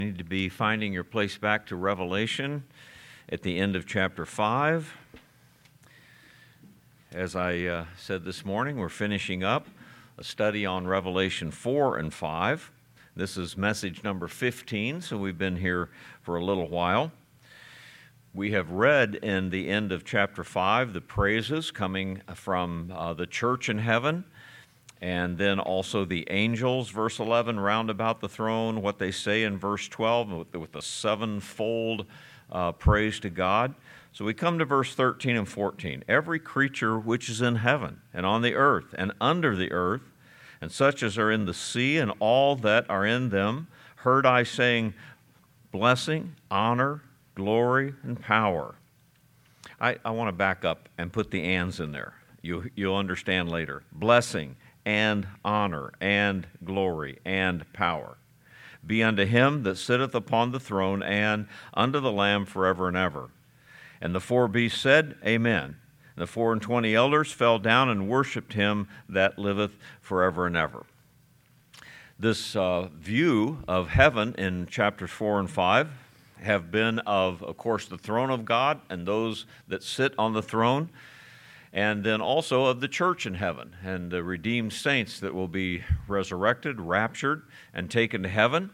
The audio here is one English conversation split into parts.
You need to be finding your place back to Revelation at the end of chapter 5. As I said this morning, we're finishing up a study on Revelation 4 and 5. This is message number 15, so we've been here for a little while. We have read in the end of chapter 5 the praises coming from the church in heaven, and then also the angels, verse 11, round about the throne, what they say in verse 12 with the sevenfold praise to God. So we come to verse 13 and 14. Every creature which is in heaven and on the earth and under the earth, and such as are in the sea and all that are in them, heard I saying, blessing, honor, glory, and power. I want to back up and put the ands in there. You'll understand later. Blessing and honor and glory and power be unto him that sitteth upon the throne and unto the Lamb forever and ever. And the four beasts said, Amen. And the 24 elders fell down and worshipped him that liveth forever and ever. This view of heaven in chapters 4 and 5 have been of course, the throne of God and those that sit on the throne, and then also of the church in heaven and the redeemed saints that will be resurrected, raptured, and taken to heaven.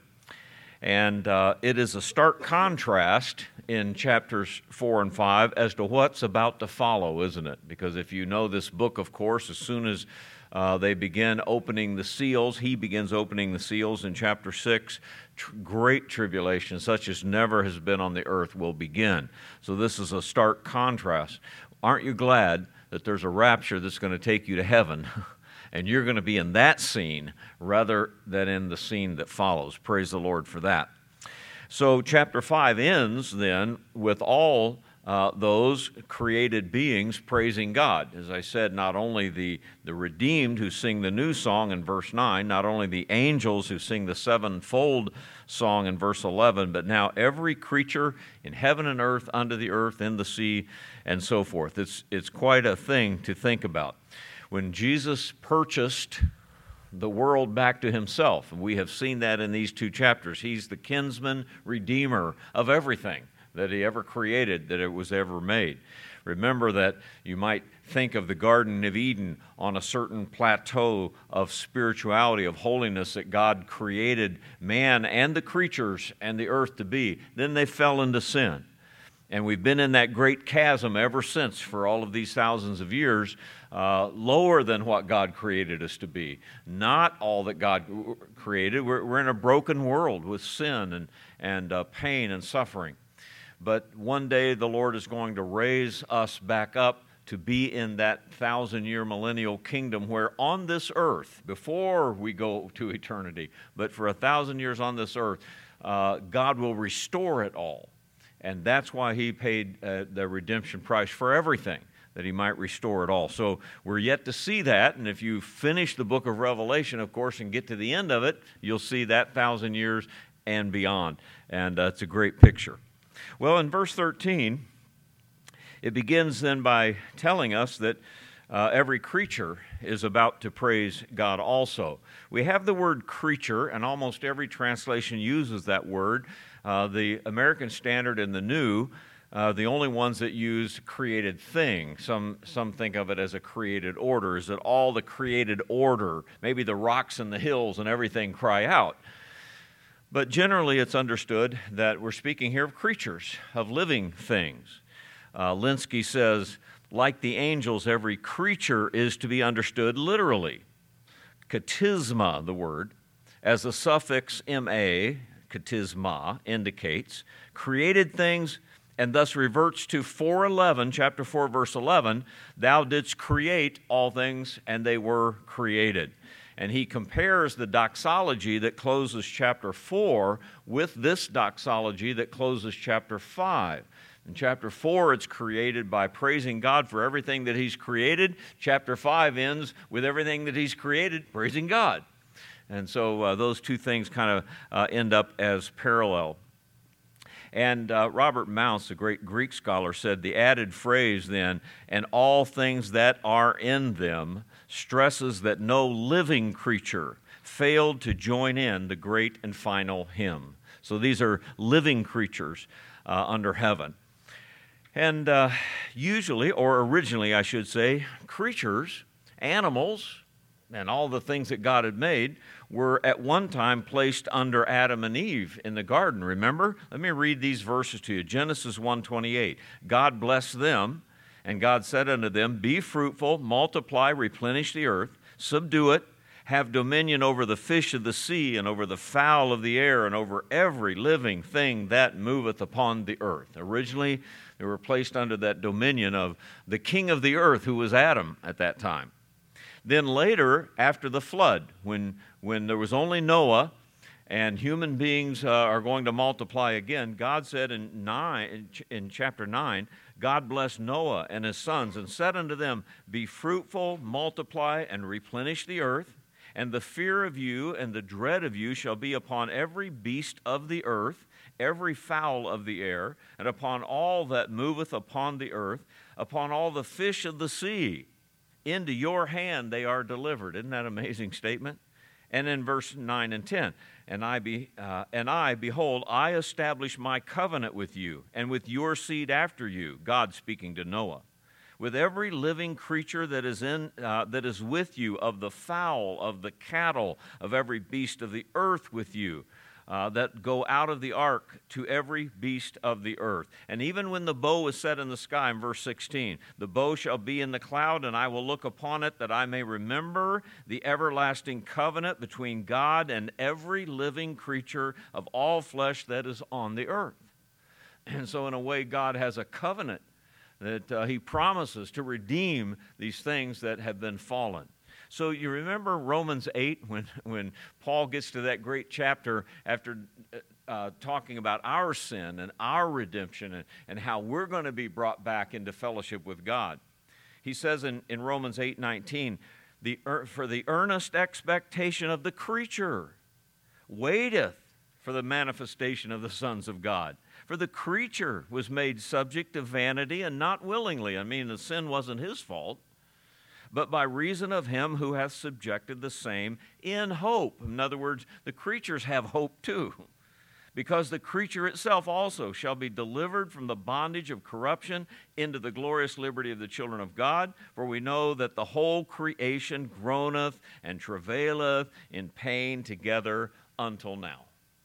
And it is a stark contrast in chapters 4 and 5 as to what's about to follow, isn't it? Because if you know this book, of course, as soon as they begin opening the seals, he begins opening the seals in chapter 6, great tribulation, such as never has been on the earth, will begin. So this is a stark contrast. Aren't you glad that there's a rapture that's going to take you to heaven, and you're going to be in that scene rather than in the scene that follows? Praise the Lord for that. So chapter 5 ends then with all those created beings praising God. As I said, not only the redeemed who sing the new song in verse 9, not only the angels who sing the sevenfold song in verse 11, but now every creature in heaven and earth, under the earth, in the sea, and so forth. It's quite a thing to think about. When Jesus purchased the world back to himself, and we have seen that in these two chapters, he's the kinsman redeemer of everything that he ever created, that it was ever made. Remember that you might think of the Garden of Eden on a certain plateau of spirituality, of holiness that God created man and the creatures and the earth to be. Then they fell into sin. And we've been in that great chasm ever since for all of these thousands of years, lower than what God created us to be. Not all that God created. We're in a broken world with sin and pain and suffering. But one day the Lord is going to raise us back up to be in that 1,000-year millennial kingdom where on this earth, before we go to eternity, but for 1,000 years on this earth, God will restore it all. And that's why he paid the redemption price for everything, that he might restore it all. So we're yet to see that, and if you finish the book of Revelation, of course, and get to the end of it, you'll see that 1,000 years and beyond. And it's a great picture. Well, in verse 13, it begins then by telling us that every creature is about to praise God also. We have the word creature, and almost every translation uses that word. The American Standard and the New, the only ones that use created thing. Some think of it as a created order. Is that all the created order, maybe the rocks and the hills and everything cry out? But generally it's understood that we're speaking here of creatures, of living things. Linsky says, like the angels, every creature is to be understood literally. Katisma, the word, as the suffix ma, katisma, indicates, created things, and thus reverts to 4:11, chapter 4, verse 11, thou didst create all things, and they were created. And he compares the doxology that closes chapter 4 with this doxology that closes chapter 5. In chapter 4, it's created by praising God for everything that he's created. Chapter 5 ends with everything that he's created, praising God. And so those two things kind of end up as parallel. And Robert Mounce, the great Greek scholar, said the added phrase then, and all things that are in them, stresses that no living creature failed to join in the great and final hymn. So these are living creatures under heaven. And usually, or originally I should say, creatures, animals, and all the things that God had made were at one time placed under Adam and Eve in the garden, remember? Let me read these verses to you. Genesis 1:28. God blessed them, and God said unto them, Be fruitful, multiply, replenish the earth, subdue it, have dominion over the fish of the sea, and over the fowl of the air, and over every living thing that moveth upon the earth. Originally, they were placed under that dominion of the king of the earth, who was Adam at that time. Then later, after the flood, when there was only Noah and human beings are going to multiply again, God said in chapter 9, God blessed Noah and his sons and said unto them, Be fruitful, multiply, and replenish the earth, and the fear of you and the dread of you shall be upon every beast of the earth, every fowl of the air, and upon all that moveth upon the earth, upon all the fish of the sea. Into your hand they are delivered. Isn't that an amazing statement? And in verse 9 and 10, and I, behold, I establish my covenant with you and with your seed after you, God speaking to Noah, with every living creature that is with you, of the fowl, of the cattle, of every beast of the earth with you, that go out of the ark, to every beast of the earth. And even when the bow is set in the sky, in verse 16, the bow shall be in the cloud, and I will look upon it, that I may remember the everlasting covenant between God and every living creature of all flesh that is on the earth. And so in a way, God has a covenant that he promises to redeem these things that have been fallen. So you remember Romans 8 when Paul gets to that great chapter after talking about our sin and our redemption and how we're going to be brought back into fellowship with God. He says in Romans 8:19, For the earnest expectation of the creature waiteth for the manifestation of the sons of God. For the creature was made subject to vanity, and not willingly. I mean, the sin wasn't his fault, but by reason of him who hath subjected the same in hope. In other words, the creatures have hope too, because the creature itself also shall be delivered from the bondage of corruption into the glorious liberty of the children of God. For we know that the whole creation groaneth and travaileth in pain together until now.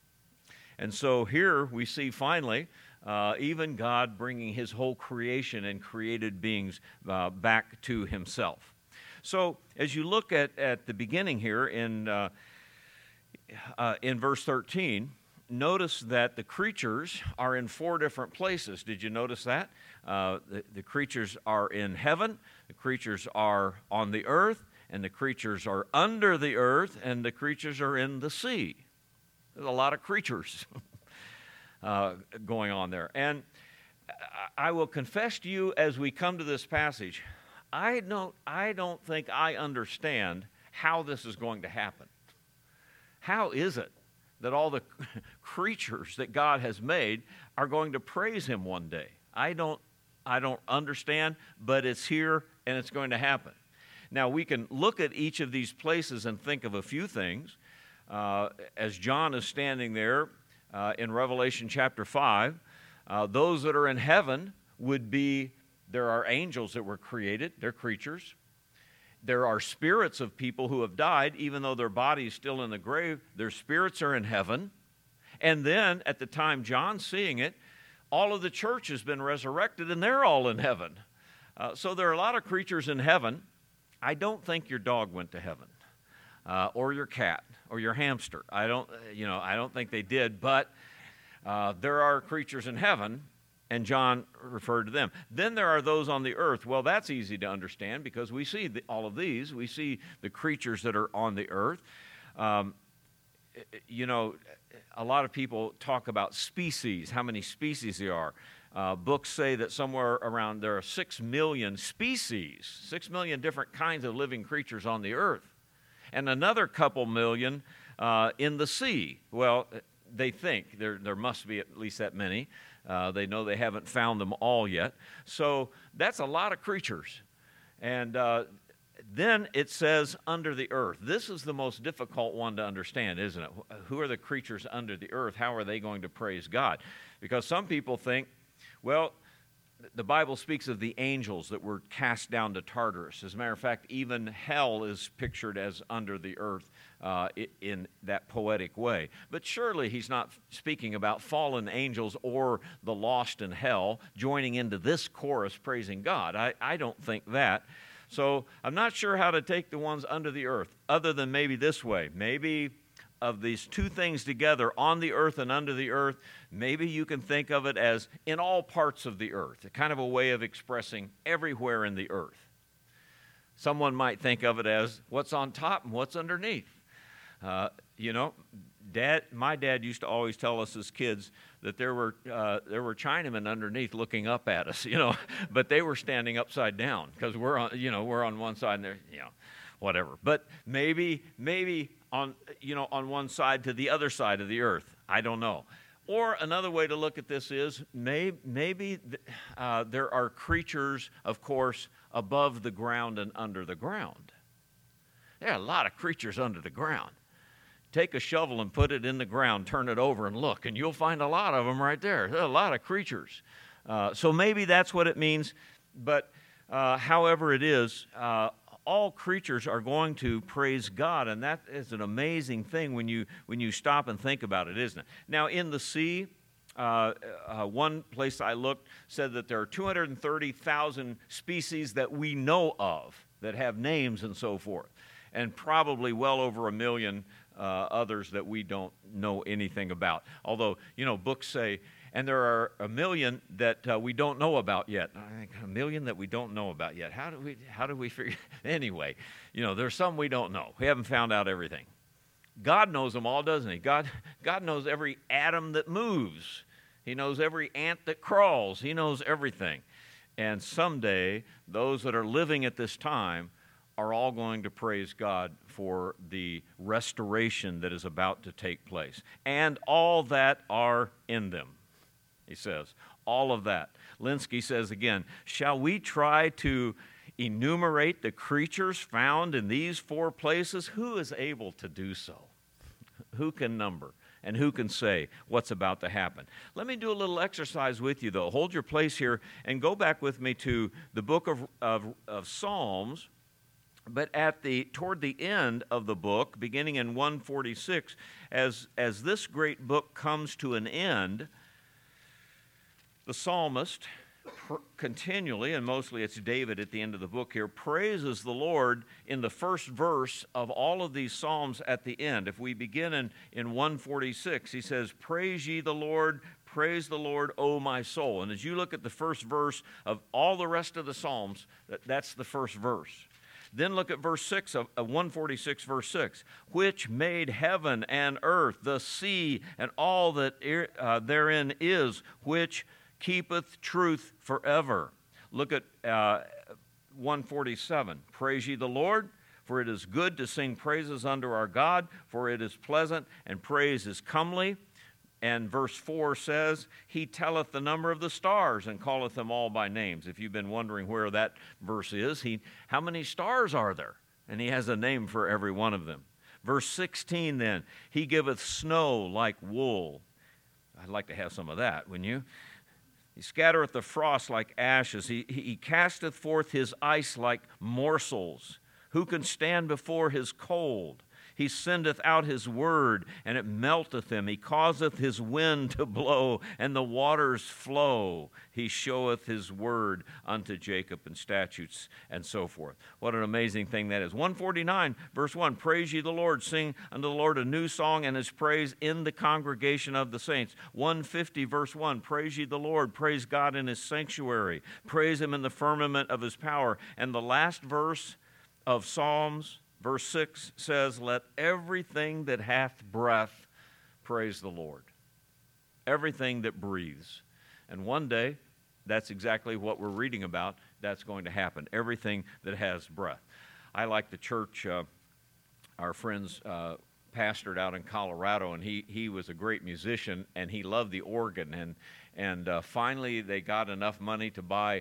And so here we see finally even God bringing his whole creation and created beings back to himself. So as you look at the beginning here in verse 13, notice that the creatures are in 4 different places. Did you notice that? The creatures are in heaven, the creatures are on the earth, and the creatures are under the earth, and the creatures are in the sea. There's a lot of creatures going on there. And I will confess to you as we come to this passage, I don't think I understand how this is going to happen. How is it that all the creatures that God has made are going to praise him one day? I don't understand, but it's here and it's going to happen. Now, we can look at each of these places and think of a few things. As John is standing there in Revelation chapter 5, those that are in heaven would be, there are angels that were created, they're creatures. There are spirits of people who have died, even though their body is still in the grave, their spirits are in heaven. And then, at the time John's seeing it, all of the church has been resurrected, and they're all in heaven. So there are a lot of creatures in heaven. I don't think your dog went to heaven, or your cat, or your hamster. I don't think they did, but there are creatures in heaven, and John referred to them. Then there are those on the earth. Well, that's easy to understand because we see all of these. We see the creatures that are on the earth. A lot of people talk about species, how many species there are. Books say that somewhere around there are 6 million species, 6 million different kinds of living creatures on the earth, and another couple million in the sea. Well, they think there must be at least that many. They know they haven't found them all yet. So that's a lot of creatures. And Then it says under the earth. This is the most difficult one to understand, isn't it? Who are the creatures under the earth? How are they going to praise God? Because some people think, well, the Bible speaks of the angels that were cast down to Tartarus. As a matter of fact, even hell is pictured as under the earth in that poetic way. But surely he's not speaking about fallen angels or the lost in hell joining into this chorus praising God. I don't think that. So I'm not sure how to take the ones under the earth, other than maybe this way. Maybe of these two things together, on the earth and under the earth, maybe you can think of it as in all parts of the earth, a kind of a way of expressing everywhere in the earth. Someone might think of it as what's on top and what's underneath. My dad used to always tell us as kids that there were Chinamen underneath looking up at us, but they were standing upside down because we're on one side and they're, whatever. But maybe on one side to the other side of the earth. I don't know. Or another way to look at this is maybe there are creatures, of course, above the ground and under the ground. There are a lot of creatures under the ground. Take a shovel and put it in the ground, turn it over and look, and you'll find a lot of them right there. There are a lot of creatures. So maybe that's what it means. But however it is, all creatures are going to praise God, and that is an amazing thing when you stop and think about it, isn't it? Now, in the sea, one place I looked said that there are 230,000 species that we know of that have names and so forth, and probably well over 1 million others that we don't know anything about. Although, books say, and there are 1 million that we don't know about yet. I think 1 million that we don't know about yet. How do we figure? Anyway, there's some we don't know. We haven't found out everything. God knows them all, doesn't he? God knows every atom that moves. He knows every ant that crawls. He knows everything. And someday, those that are living at this time are all going to praise God for the restoration that is about to take place. And all that are in them. He says, all of that. Linsky says again, shall we try to enumerate the creatures found in these 4 places? Who is able to do so? Who can number? And who can say what's about to happen? Let me do a little exercise with you, though. Hold your place here and go back with me to the book of Psalms. But toward the end of the book, beginning in 146, as this great book comes to an end, the psalmist continually, and mostly it's David at the end of the book here, praises the Lord in the first verse of all of these psalms at the end. If we begin in 146, he says, praise ye the Lord, praise the Lord, O my soul. And as you look at the first verse of all the rest of the psalms, that's the first verse. Then look at verse 6 of 146, verse 6, which made heaven and earth, the sea, and all that therein is, which keepeth truth forever. Look at 147. Praise ye the Lord, for it is good to sing praises unto our God, for it is pleasant, and praise is comely. And verse 4 says, he telleth the number of the stars, and calleth them all by names. If you've been wondering where that verse is, how many stars are there? And he has a name for every one of them. Verse 16 then, he giveth snow like wool. I'd like to have some of that, wouldn't you? He scattereth the frost like ashes. He casteth forth his ice like morsels. Who can stand before his cold? He sendeth out his word, and it melteth them. He causeth his wind to blow, and the waters flow. He showeth his word unto Jacob and statutes, and so forth. What an amazing thing that is. 149, verse 1, praise ye the Lord. Sing unto the Lord a new song, and his praise in the congregation of the saints. 150, verse 1, praise ye the Lord. Praise God in his sanctuary. Praise him in the firmament of his power. And the last verse of Psalms, verse 6 says, let everything that hath breath praise the Lord. Everything that breathes. And one day, that's exactly what we're reading about. That's going to happen. Everything that has breath. I like the church, our friends pastored out in Colorado, and he was a great musician, and he loved the organ. And finally, they got enough money to buy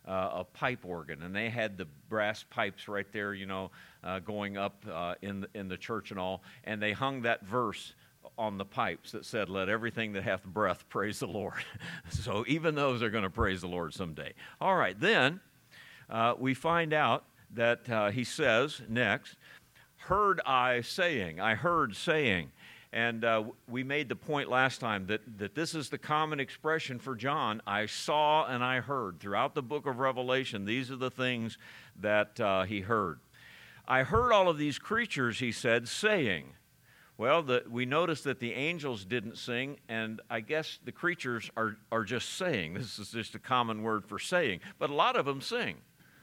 a pipe organ, and they had the brass pipes right there, going up in the church and all, and they hung that verse on the pipes that said, "Let everything that hath breath praise the Lord." So even those are going to praise the Lord someday. All right, then we find out that he says next, "Heard I saying," I heard saying. And we made the point last time that this is the common expression for John. I saw and I heard. Throughout the book of Revelation, these are the things that he heard. I heard all of these creatures, he said, saying. Well, we noticed that the angels didn't sing, and I guess the creatures are just saying. This is just a common word for saying. But a lot of them sing.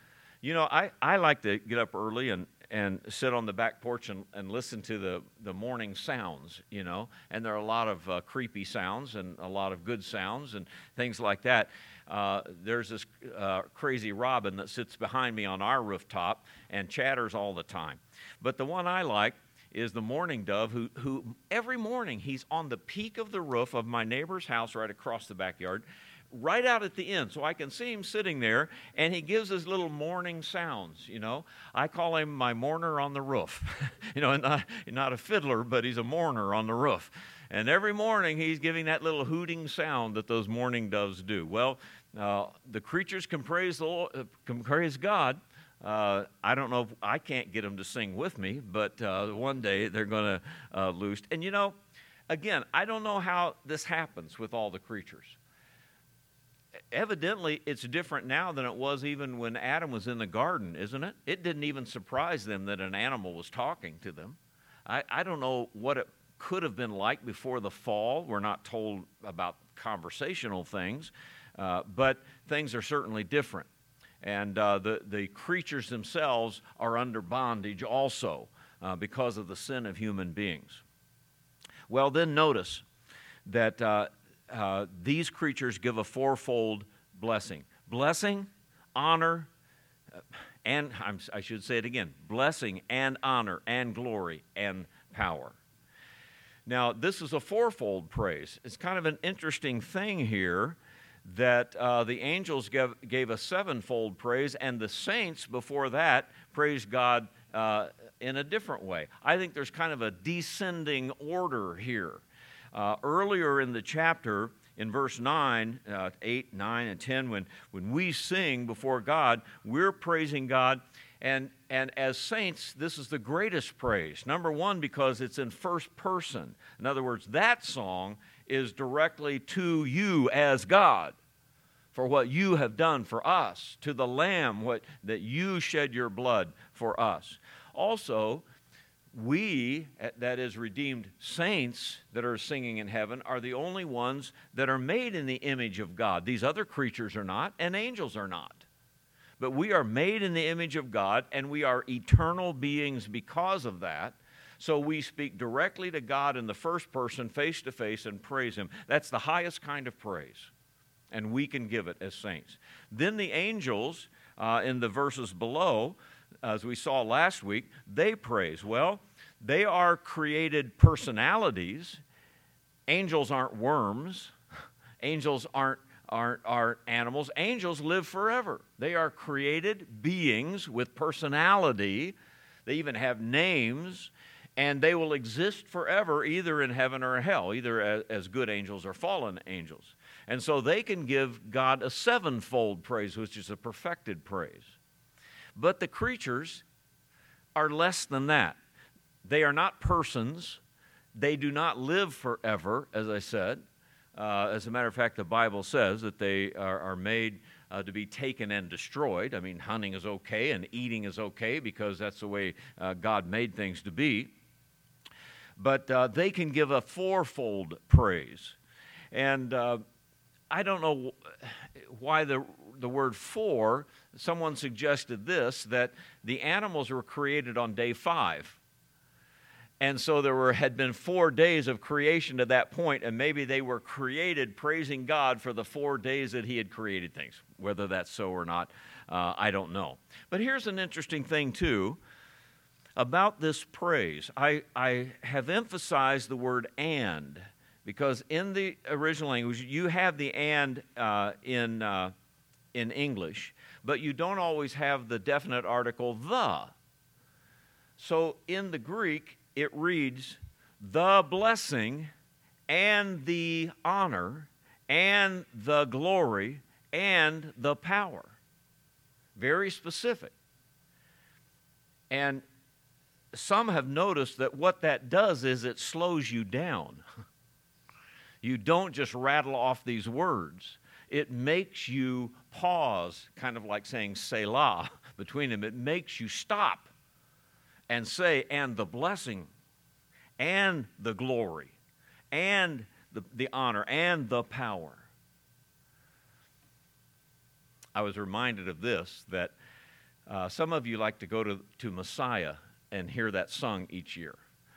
I like to get up early and sit on the back porch and listen to the morning sounds, and there are a lot of creepy sounds and a lot of good sounds and things like that. There's this crazy robin that sits behind me on our rooftop and chatters all the time. But the one I like is the mourning dove, who every morning he's on the peak of the roof of my neighbor's house right across the backyard, right out at the end, so I can see him sitting there, and he gives his little mourning sounds, I call him my mourner on the roof. Not a fiddler, but he's a mourner on the roof. And every morning he's giving that little hooting sound that those mourning doves do. Well, the creatures can praise the Lord, can praise God. I don't know if I can't get them to sing with me, but one day they're going to loose. And again, I don't know how this happens with all the creatures. Evidently, it's different now than it was even when Adam was in the garden, isn't it? It didn't even surprise them that an animal was talking to them. I don't know what it could have been like before the fall. We're not told about conversational things, but things are certainly different. And the creatures themselves are under bondage also because of the sin of human beings. Well, then notice that these creatures give a fourfold blessing. Blessing, honor, and I should say it again, blessing and honor and glory and power. Now, this is a fourfold praise. It's kind of an interesting thing here that the angels gave a sevenfold praise, and the saints before that praised God in a different way. I think there's kind of a descending order here. Earlier in the chapter, in verse 9, 8, 9, and 10, when we sing before God, we're praising God. And as saints, this is the greatest praise. Number one, because it's in first person. In other words, that song is directly to you as God for what you have done for us, to the Lamb, that you shed your blood for us. Also, we, that is redeemed saints that are singing in heaven, are the only ones that are made in the image of God. These other creatures are not, and angels are not. But we are made in the image of God, and we are eternal beings because of that. So we speak directly to God in the first person, face to face, and praise Him. That's the highest kind of praise, and we can give it as saints. Then the angels, in the verses below, as we saw last week, they praise. Well, they are created personalities. Angels aren't worms. Angels aren't animals. Angels live forever. They are created beings with personality. They even have names, and they will exist forever, either in heaven or hell, either as good angels or fallen angels. And so they can give God a sevenfold praise, which is a perfected praise. But the creatures are less than that. They are not persons. They do not live forever, as I said. As a matter of fact, the Bible says that they are made to be taken and destroyed. I mean, hunting is okay and eating is okay because that's the way God made things to be. But they can give a fourfold praise. And I don't know why the word four, someone suggested this, that the animals were created on day 5. And so there had been 4 days of creation to that point, and maybe they were created praising God for the 4 days that He had created things. Whether that's so or not, I don't know. But here's an interesting thing, too, about this praise. I have emphasized the word "and," because in the original language, you have the "and" in in English, but you don't always have the definite article the. So in the Greek, it reads, the blessing and the honor and the glory and the power. Very specific. And some have noticed that what that does is it slows you down. You don't just rattle off these words. It makes you pause, kind of like saying Selah between them. It makes you stop and say, and the blessing, and the glory, and the honor, and the power. I was reminded of this, that some of you like to go to Messiah and hear that sung each year.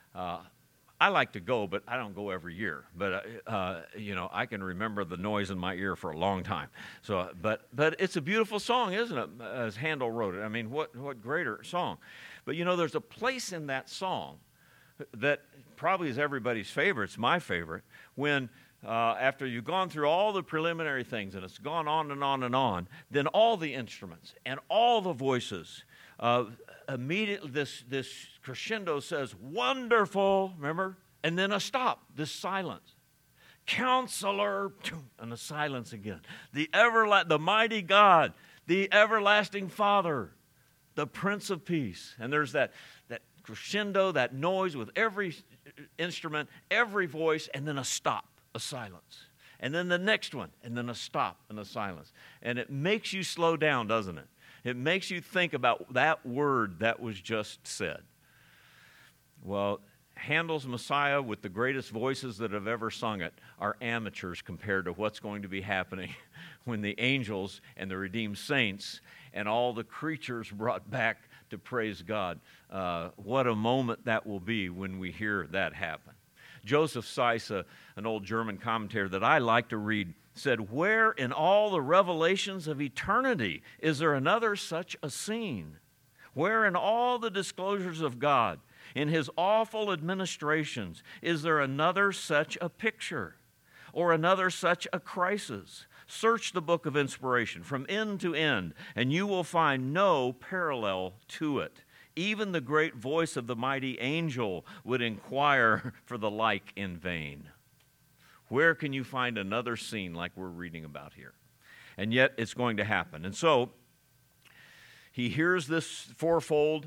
I like to go, but I don't go every year. But I can remember the noise in my ear for a long time. So, but it's a beautiful song, isn't it? As Handel wrote it. I mean, what greater song? But there's a place in that song that probably is everybody's favorite. It's my favorite. When after you've gone through all the preliminary things and it's gone on and on and on, then all the instruments and all the voices. Immediately, this crescendo says, wonderful, remember? And then a stop, this silence. Counselor, and a silence again. The mighty God, the everlasting Father, the Prince of Peace. And there's that crescendo, that noise with every instrument, every voice, and then a stop, a silence. And then the next one, and then a stop and a silence. And it makes you slow down, doesn't it? It makes you think about that word that was just said. Well, Handel's Messiah, with the greatest voices that have ever sung it, are amateurs compared to what's going to be happening when the angels and the redeemed saints and all the creatures brought back to praise God. What a moment that will be when we hear that happen. Joseph Seiss, an old German commentator that I like to read, said, where in all the revelations of eternity is there another such a scene? Where in all the disclosures of God, in his awful administrations, is there another such a picture or another such a crisis? Search the book of inspiration from end to end, and you will find no parallel to it. Even the great voice of the mighty angel would inquire for the like in vain. Where can you find another scene like we're reading about here? And yet it's going to happen. And so he hears this fourfold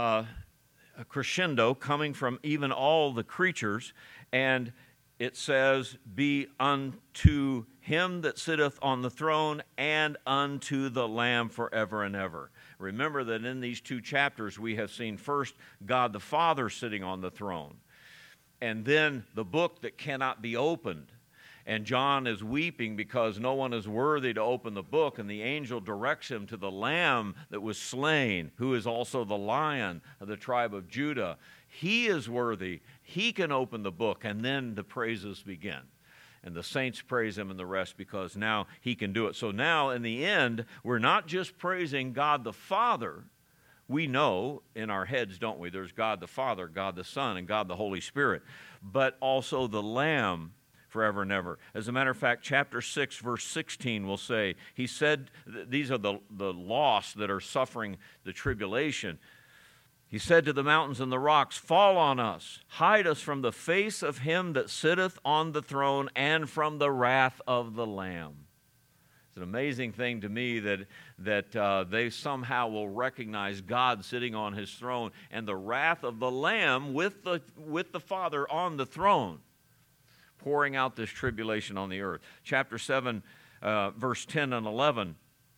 crescendo coming from even all the creatures, and it says, be unto him that sitteth on the throne and unto the Lamb forever and ever. Remember that in these two chapters we have seen first God the Father sitting on the throne, and then the book that cannot be opened. And John is weeping because no one is worthy to open the book, and the angel directs him to the Lamb that was slain, who is also the Lion of the tribe of Judah. He is worthy. He can open the book, and then the praises begin. And the saints praise him and the rest because now he can do it. So now in the end, we're not just praising God the Father. We know in our heads, don't we? There's God the Father, God the Son, and God the Holy Spirit. But also the Lamb forever and ever. As a matter of fact, chapter 6, verse 16 will say, he said, these are the lost that are suffering the tribulation. He said to the mountains and the rocks, fall on us, hide us from the face of him that sitteth on the throne and from the wrath of the Lamb. It's an amazing thing to me that they somehow will recognize God sitting on his throne and the wrath of the Lamb with the Father on the throne, pouring out this tribulation on the earth. Chapter 7, verse 10 and 11.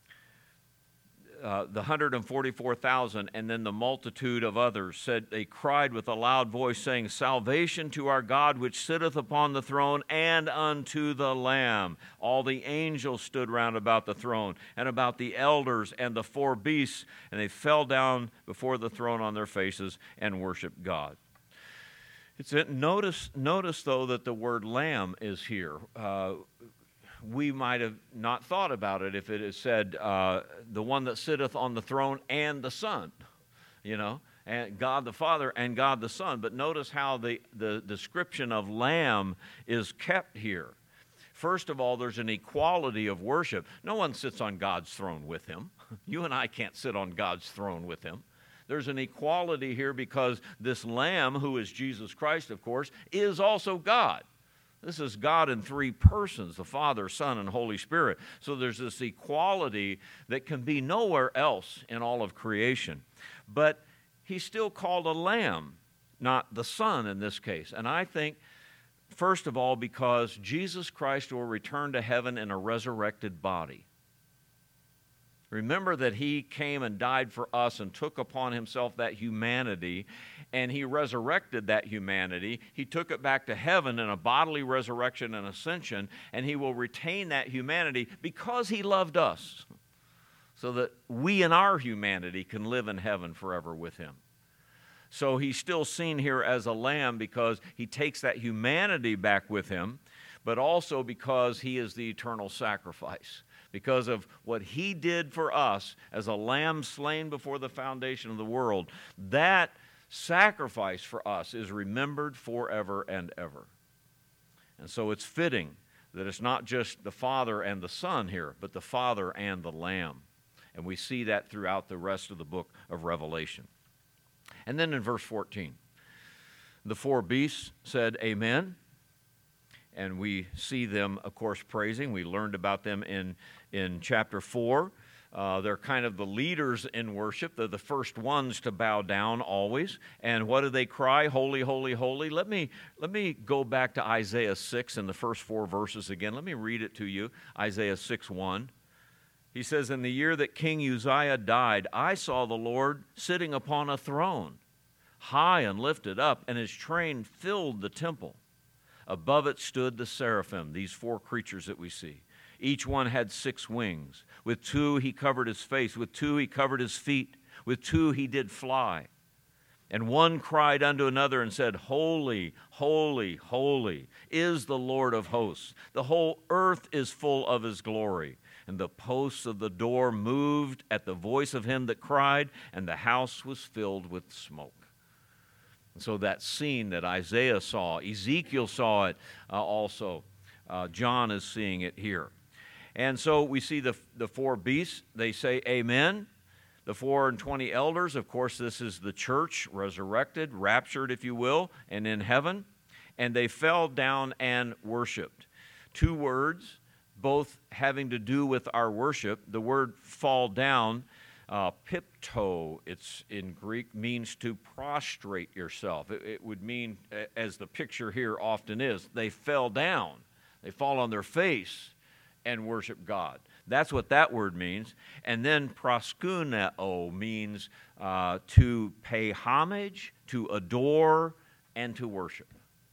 The 144,000 and then the multitude of others said, they cried with a loud voice, saying, salvation to our God which sitteth upon the throne and unto the Lamb. All the angels stood round about the throne and about the elders and the four beasts, and they fell down before the throne on their faces and worshiped God. Notice though that the word Lamb is here. We might have not thought about it if it had said the one that sitteth on the throne and the Son, and God the Father and God the Son. But notice how the description of Lamb is kept here. First of all, there's an equality of worship. No one sits on God's throne with him. You and I can't sit on God's throne with him. There's an equality here because this Lamb, who is Jesus Christ, of course, is also God. This is God in three persons, the Father, Son, and Holy Spirit. So there's this equality that can be nowhere else in all of creation. But he's still called a lamb, not the Son in this case. And I think, first of all, because Jesus Christ will return to heaven in a resurrected body. Remember that he came and died for us and took upon himself that humanity, and he resurrected that humanity. He took it back to heaven in a bodily resurrection and ascension, and he will retain that humanity because he loved us, so that we in our humanity can live in heaven forever with him. So he's still seen here as a lamb because he takes that humanity back with him, but also because he is the eternal sacrifice. Because of what he did for us as a lamb slain before the foundation of the world, that sacrifice for us is remembered forever and ever. And so it's fitting that it's not just the Father and the Son here, but the Father and the Lamb. And we see that throughout the rest of the book of Revelation. And then in verse 14, the four beasts said, Amen. And we see them, of course, praising. We learned about them in chapter 4. They're kind of the leaders in worship. They're the first ones to bow down always. And what do they cry? Holy, holy, holy. Let me go back to Isaiah 6 in the first 4 verses again. Let me read it to you. Isaiah 6:1. He says, In the year that King Uzziah died, I saw the Lord sitting upon a throne, high and lifted up, and his train filled the temple. Above it stood the seraphim, these 4 creatures that we see. Each one had 6 wings. With 2 he covered his face. With 2 he covered his feet. With 2 he did fly. And one cried unto another and said, Holy, holy, holy is the Lord of hosts. The whole earth is full of his glory. And the posts of the door moved at the voice of him that cried, and the house was filled with smoke. And so that scene that Isaiah saw, Ezekiel saw it also. John is seeing it here. And so we see the 4 beasts. They say, Amen. The 24 elders, of course, this is the church, resurrected, raptured, if you will, and in heaven. And they fell down and worshiped. 2 words, both having to do with our worship. The word fall down, pipto, it's in Greek, means to prostrate yourself. It would mean, as the picture here often is, they fell down. They fall on their face and worship God. That's what that word means. And then proskuneo means to pay homage, to adore, and to worship.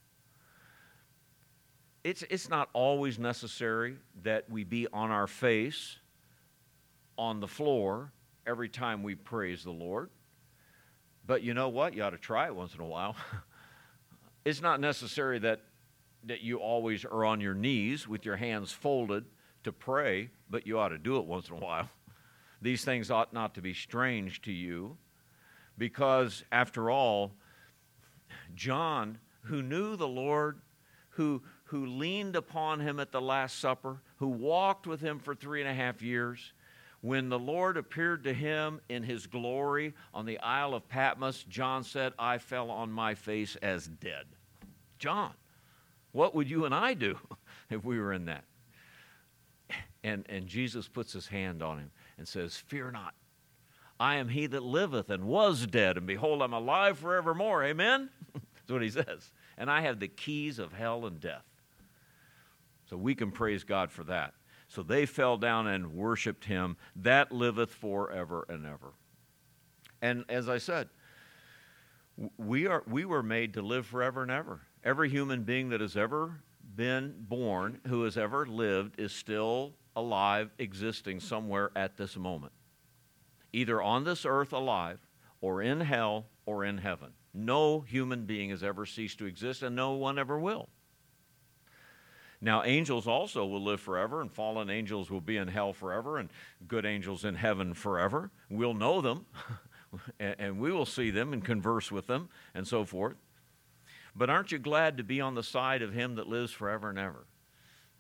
It's not always necessary that we be on our face, on the floor, every time we praise the Lord. But you know what? You ought to try it once in a while. It's not necessary that you always are on your knees with your hands folded to pray, but you ought to do it once in a while. These things ought not to be strange to you, because after all, John, who knew the Lord, who leaned upon him at the Last Supper, who walked with him for 3.5 years, when the Lord appeared to him in his glory on the Isle of Patmos, John said, I fell on my face as dead. John, what would you and I do if we were in that? And Jesus puts his hand on him and says, Fear not. I am he that liveth and was dead, and behold, I'm alive forevermore. Amen? That's what he says. And I have the keys of hell and death. So we can praise God for that. So they fell down and worshiped him. That liveth forever and ever. And as I said, we were made to live forever and ever. Every human being that has ever been born, who has ever lived, is still alive, existing somewhere at this moment. Either on this earth alive, or in hell, or in heaven. No human being has ever ceased to exist, and no one ever will. Now, angels also will live forever, and fallen angels will be in hell forever, and good angels in heaven forever. We'll know them, and we will see them and converse with them, and so forth. But aren't you glad to be on the side of him that lives forever and ever?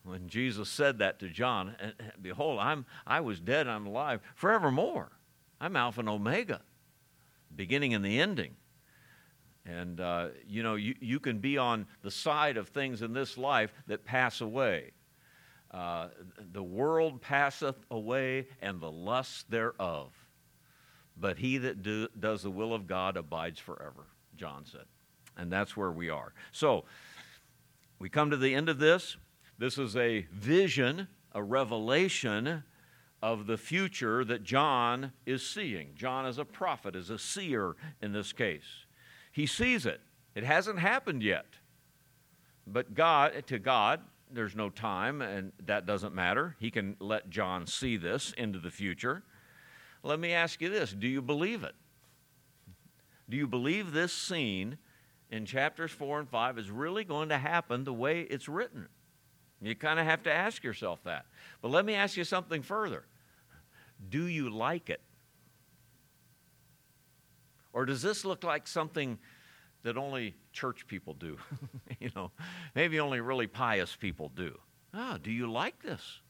when Jesus said that to John, and behold, I was dead, I'm alive forevermore. I'm Alpha and Omega, beginning and the ending. And, you can be on the side of things in this life that pass away. The world passeth away, and the lusts thereof. But he that does the will of God abides forever, John said. And that's where we are. So, we come to the end of this. This is a vision, a revelation of the future that John is seeing. John is a prophet, is a seer in this case. He sees it. It hasn't happened yet. But to God, there's no time, and that doesn't matter. He can let John see this into the future. Let me ask you this. Do you believe it? Do you believe this scene in chapters 4 and 5 is really going to happen the way it's written? You kind of have to ask yourself that. But let me ask you something further. Do you like it? Or does this look like something that only church people do? Maybe only really pious people do. Do you like this?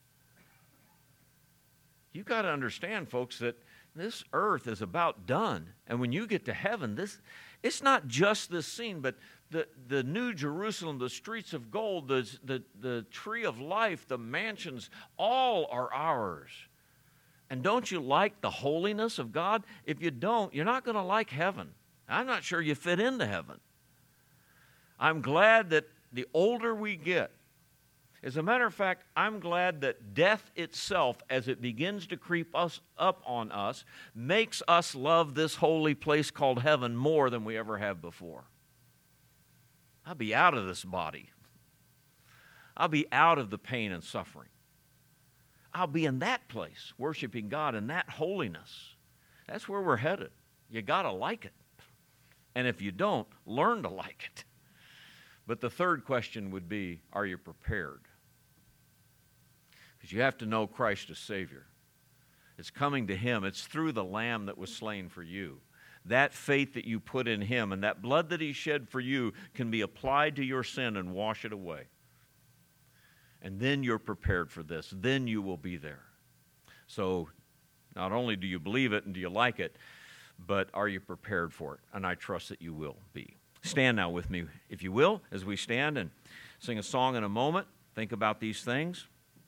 You've got to understand, folks, that this earth is about done. And when you get to heaven, it's not just this scene, but the New Jerusalem, the streets of gold, the tree of life, the mansions, all are ours. And don't you like the holiness of God? If you don't, you're not going to like heaven. I'm not sure you fit into heaven. I'm glad that the older we get, as a matter of fact, I'm glad that death itself, as it begins to creep up on us, makes us love this holy place called heaven more than we ever have before. I'll be out of this body. I'll be out of the pain and suffering. I'll be in that place, worshiping God in that holiness. That's where we're headed. You got to like it. And if you don't, learn to like it. But the third question would be, are you prepared? Because you have to know Christ as Savior. It's coming to Him. It's through the Lamb that was slain for you. That faith that you put in Him and that blood that He shed for you can be applied to your sin and wash it away. And then you're prepared for this. Then you will be there. So not only do you believe it and do you like it, but are you prepared for it? And I trust that you will be. Stand now with me, if you will, as we stand and sing a song in a moment. Think about these things.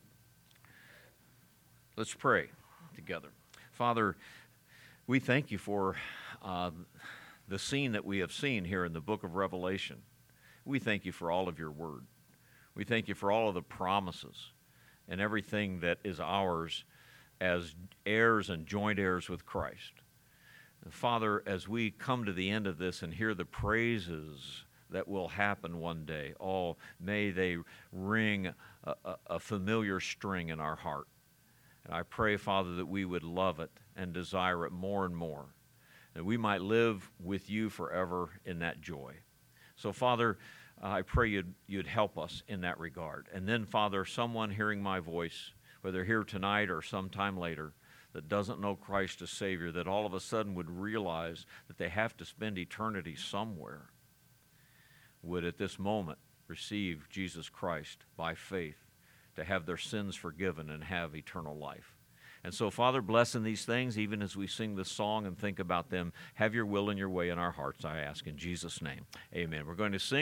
Let's pray together. Father, we thank you for the scene that we have seen here in the book of Revelation. We thank you for all of your word. We thank you for all of the promises and everything that is ours as heirs and joint heirs with Christ. And Father, as we come to the end of this and hear the praises that will happen one day, may they ring a familiar string in our heart. And I pray, Father, that we would love it and desire it more and more, that we might live with you forever in that joy. So, Father, I pray you'd help us in that regard. And then, Father, someone hearing my voice, whether here tonight or sometime later, that doesn't know Christ as Savior, that all of a sudden would realize that they have to spend eternity somewhere, would at this moment receive Jesus Christ by faith to have their sins forgiven and have eternal life. And so, Father, bless in these things, even as we sing this song and think about them. Have your will and your way in our hearts, I ask in Jesus' name. Amen. We're going to sing.